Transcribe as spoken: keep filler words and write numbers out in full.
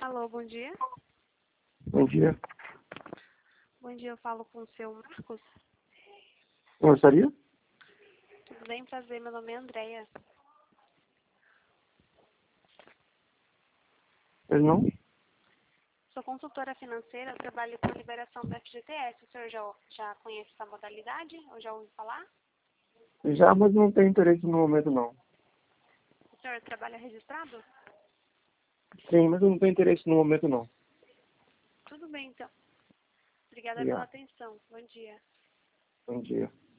Alô, bom dia. Bom dia. Bom dia, eu falo com o seu Marcos. Gostaria? Tudo bem? Prazer, meu nome é Andréia. Pois não? Sou consultora financeira, trabalho com liberação do F G T S. O senhor já, já conhece essa modalidade ou já ouviu falar? Já, mas não tenho interesse no momento, não. O senhor trabalha registrado? Sim, mas eu não tenho interesse no momento, não. Tudo bem, então. Obrigada pela Obrigado. atenção. Bom dia. Bom dia.